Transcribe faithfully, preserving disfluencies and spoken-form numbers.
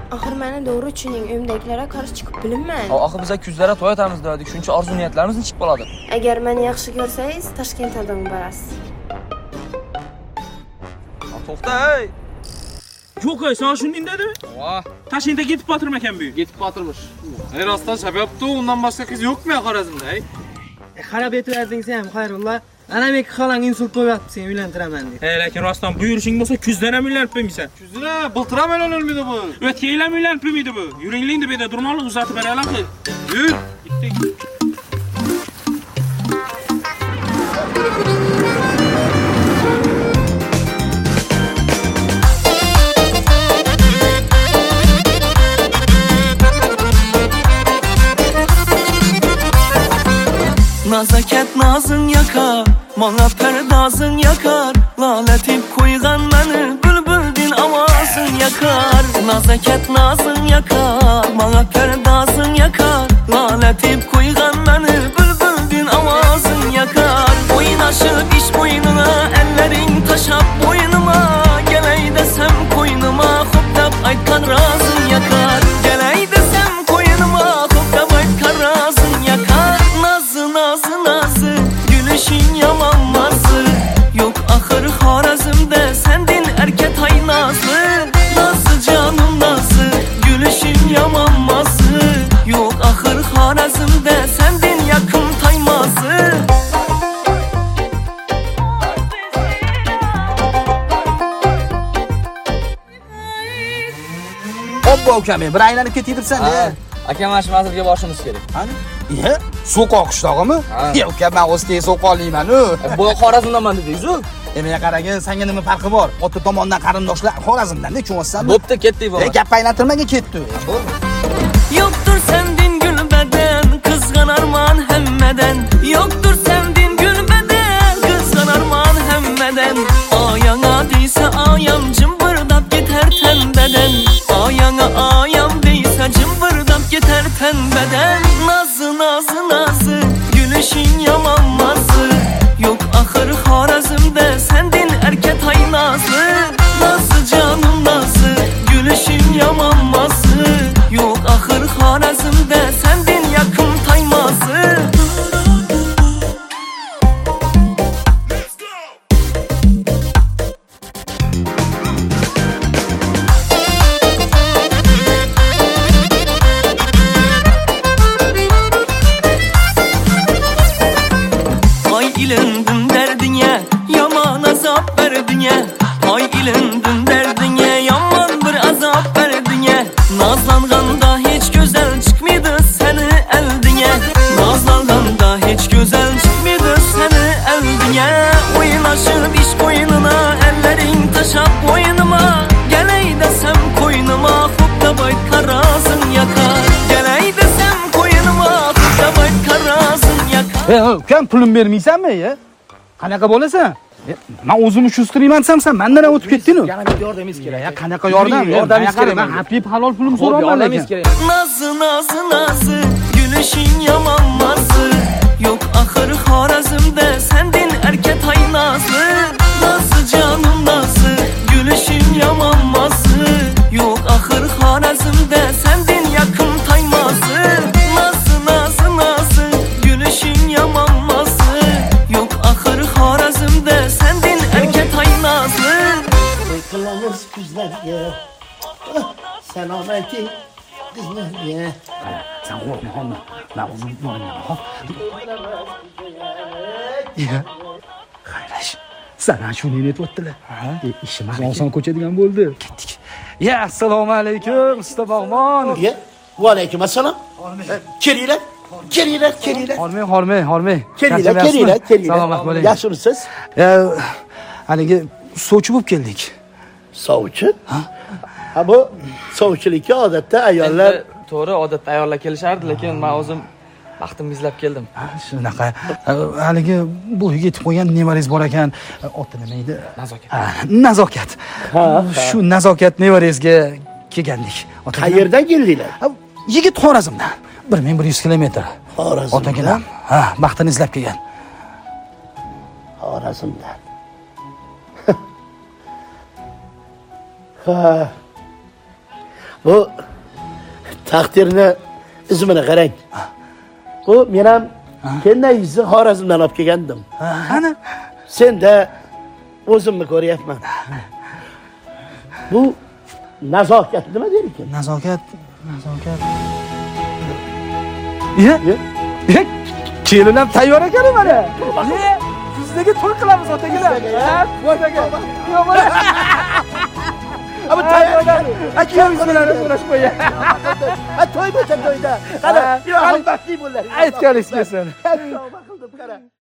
Axir məni doğru üçüning ömdəklərə qarşı çıxıb bilinmən. Axı bizə küzlərə toy atamiz dedik. Çünki arzu niyyətlərimiz içib baladı. Əgər məni yaxşı görsəyiz, Toshkentdan barasız. Toxta hey. Yo'q, sen shunday dedi. Vah. Toshkentga ketib batırım ekan bu. Ketib batırmış. Ey rastdan şap yaptı, ondan başka kız yok mu ya Xorazmda? Ey? E, xarab etiberding sen, xayrullah. Ana meki xalang insult qo'yapti, seni uylantiraman deb. He, lekin rostdan buyurishing bo'lsa, kuzdan ham uylanib qo'ymaysan. Kuzuna, bultıram el ölmedi bu. O'tgan ham uylanib qo'ymaydi bu. Yuringling deb edi, durmoqlik uzatib beraylik. Yur. Ketdik. Nazaket nazın yakar, bana perdazın yakar. Laletip koygan beni, bülbüldin avazın yakar. Nazaket nazın yakar, bana perdazın yakar. Laletip koygan beni, bülbüldin avazın yakar. Oynaşıp iş boynuna, ellerin taşap boynuma. Geley desem koynuma, hop dep aytkan razın yakar. Geley desem koynuma, hop dep aytkan razın yakar. Nazı nazı nazı, gülüşün yamanmazı. Yok ahır Xorazmda sendin erket hay nazlı. Nazı canım nazı, gülüşün yamanmazı. Yok ahır Xorazmda sendin yakın taymazı. Obbo ukam, bir aylanib ketibsan-da. Aka, mana shu manzilga borishimiz kerak. Qani? Ye, So'qoq qishlog'imi? Yo'q, uka, men o'zga So'qoqliman-ku. Bu Xorazmdanman dedingiz-ku? E, menga qaragin, senga nima farqi bor? Ota tomondan qarindoshlar Xorazmdan-da, tushunsanmi? Bo'pti, ketdik bu. E, gap aylantirmaga ketdi. Yoktur sendin gül beden, kızgan arman hemmeden. Yoktur sendin gül beden, kızgan arman hemmeden. Ayana deyse ayam cımbırdap gider tembeden. Ayana ayam deyse cımbırdap gider tembeden. Nazı nazı nazı, gülüşün yamanmazı. Yok ahır Xorazmda sendin erket hay nazlı. Nazı canım nazı, gülüşün yamanmazı. Yok ahır Xorazmda sendin yakın taymazı. Ay ilindim derdine, yaman azap verdine. Ay ilindim derdine, yaman bir azap verdine. Nazlanganda hiç güzel çıkmıydı seni eldine. Nazlanganda hiç güzel çıkmıydı seni eldine. Oynaşıp iş boynuna, ellerin taşap boynuma. Geley desem koynuma, hop da bayt karazın yakar. Geley desem koynuma, hop da bayt karazın yakar. E, ukam, pulim bermaysanmi, ya? Qanaqa bo'lasan? Men o'zim ushustirayman desam, sen mendan o'tib ketding-ku. Yana bir yordamimiz kerak. Ya qanaqa yordam? Yordamingiz kerak. Men hafib halol pulim so'rayman lekin. Nazı nazı nazı, gülüşün yamanmazı. Yok ahır Xorazmda sendin erket hay nazlı. Nazı canım nazı, gülüşün yamanmazı. Yok ahır Xorazmda sendin yakın taymazı. Nazı nazı nazı, gülüşün yamanmazı. Yok ahır Xorazmda sendin erket hay nazlı. Kılanır kızlar ya. Selameti kızlar ya. Sen korkma hanım. Ben uzun tutmayayım. Ya. Hayraş. Sana şunu net ettiler. E, işimiz oson ko'chadigan bo'ldi. Ketdik. Ya, assalomu alaykum, usta bog'bon. Ya. Va alaykum assalom. Kelinglar. Kelinglar, kelinglar. Hormay, hormay, hormay. Kelinglar, kelinglar, kelinglar. Salomat bo'ling. Yaxshimisiz? Ya, haligi sovchi bo'lib keldik. Sovchi? Ha? Ha bu sovchilikka odatda ayollar to'g'ri, odatda ayollar kelishardi, lekin men o'zim baxtimni izlab keldim. Shunaqa. Haligi bo'yiga yetib qo'ygan nevarangiz bor ekan. Oti nima edi? Nazokat. Nazokat. Shu nazokat nevarangizga kelgandik. Qayerdan keldinglar? Yigit Xorazmdan. bir ming bir yuz kilometr. Xorazmdan. Otagilam. Ha, baxtini izlab kelgan. Xorazmdan. Ha. Bu Taqdirni izmini qarang. Bu men ham kendayizni Xorazmdan olib kelgandim. Ana Senda o'zimni ko'ryapman. Bu nazokat nima der ekan? nazokat, nazokat. Ye? Ye? Kelin ham tayyor ekan mana. Ye, kuzdaga to'y qilamiz otagilar. Ha, otaga. Yo, mana. Ama tayyor. Akamiz bilan so'rashib qo'yay. Ha, to'y bo'lsa to'yda. Qara, ilohim baxtli bo'lar. Aytganingiz kelsin. Tavba qildim, qara.